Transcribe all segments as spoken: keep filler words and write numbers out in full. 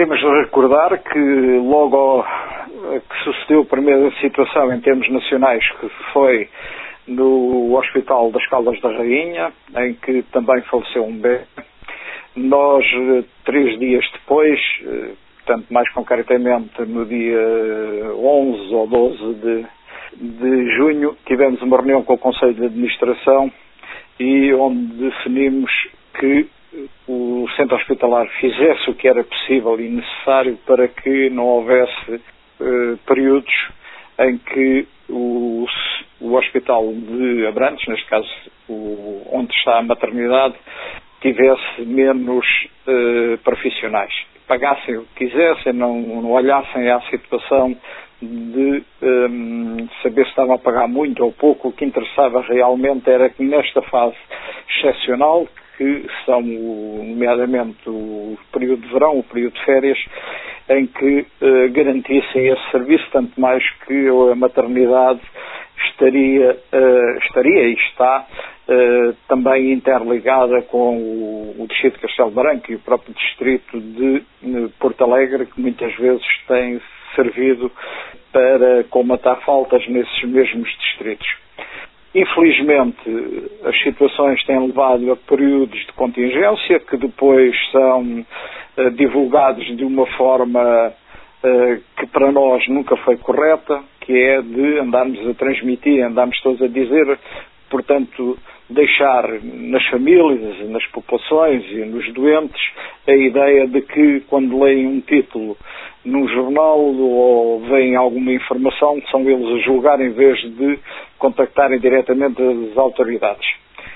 Temos de recordar que logo ao, que sucedeu a primeira situação em termos nacionais, que foi no Hospital das Caldas da Rainha, em que também faleceu um bebê, nós, três dias depois, portanto, mais concretamente no dia onze ou doze de, de junho, tivemos uma reunião com o Conselho de Administração e onde definimos que o centro hospitalar fizesse o que era possível e necessário para que não houvesse eh, períodos em que o, o hospital de Abrantes, neste caso o, onde está a maternidade, tivesse menos eh, profissionais. Pagassem o que quisessem, não, não olhassem à situação de um, saber se estavam a pagar muito ou pouco. O que interessava realmente era que nesta fase excepcional, que são nomeadamente o período de verão, o período de férias, em que uh, garantissem esse serviço, tanto mais que a maternidade estaria, uh, estaria e está uh, também interligada com o, o distrito de Castelo Branco e o próprio distrito de uh, Porto Alegre, que muitas vezes tem servido para comatar faltas nesses mesmos distritos. Infelizmente, as situações têm levado a períodos de contingência que depois são uh, divulgados de uma forma uh, que para nós nunca foi correta, que é de andarmos a transmitir, andarmos todos a dizer, portanto, deixar nas famílias, nas populações e nos doentes a ideia de que quando leem um título num jornal ou veem alguma informação, são eles a julgar em vez de contactarem diretamente as autoridades.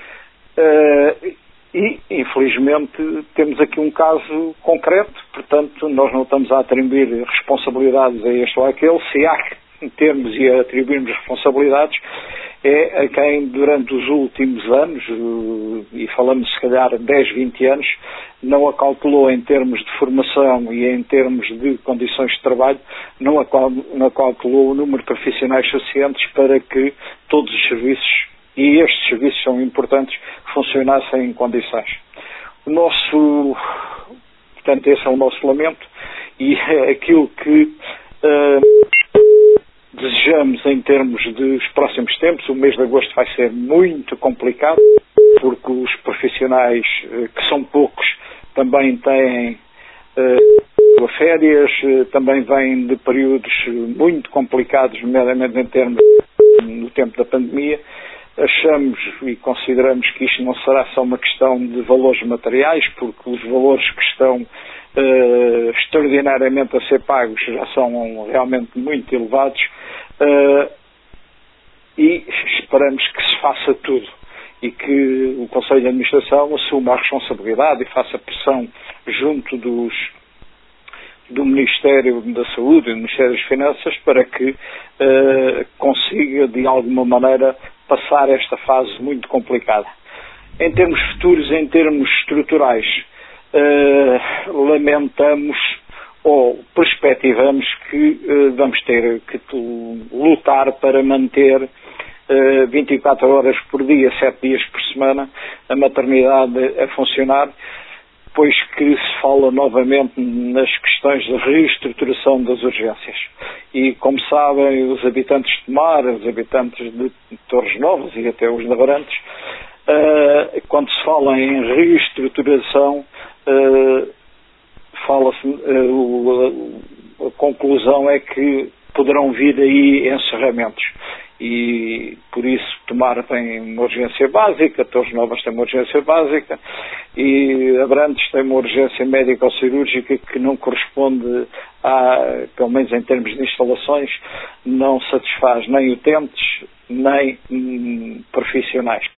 Uh, e, infelizmente, temos aqui um caso concreto, portanto, nós não estamos a atribuir responsabilidades a este ou aquele. Se há que termos e a atribuirmos responsabilidades, é a quem durante os últimos anos, e falamos se calhar dez, vinte anos, não acautelou em termos de formação e em termos de condições de trabalho, não acautelou o número de profissionais suficientes para que todos os serviços, e estes serviços são importantes, funcionassem em condições. O nosso, portanto, esse é o nosso lamento e é aquilo que uh, desejamos em termos dos próximos tempos. O mês de agosto vai ser muito complicado, porque os profissionais, que são poucos, também têm uh, férias, uh, também vêm de períodos muito complicados, nomeadamente em termos no tempo da pandemia. Achamos e consideramos que isto não será só uma questão de valores materiais, porque os valores que estão uh, extraordinariamente a ser pagos já são realmente muito elevados, uh, e esperamos que se faça tudo e que o Conselho de Administração assuma a responsabilidade e faça pressão junto dos, do Ministério da Saúde e do Ministério das Finanças para que uh, consiga, de alguma maneira, passar esta fase muito complicada. Em termos futuros, em termos estruturais, uh, lamentamos ou perspectivamos que uh, vamos ter que lutar para manter uh, vinte e quatro horas por dia, sete dias por semana, a maternidade a funcionar, pois que se fala novamente nas questões de reestruturação das urgências. E, como sabem, os habitantes de Tomar, os habitantes de Torres Novas e até os de Abrantes, uh, quando se fala em reestruturação, uh, fala-se, uh, a conclusão é que poderão vir aí encerramentos. E, por isso, Tomar tem uma urgência básica, Torres Novas tem uma urgência básica e Abrantes tem uma urgência médico-cirúrgica que não corresponde a, pelo menos em termos de instalações, não satisfaz nem utentes nem hum, profissionais.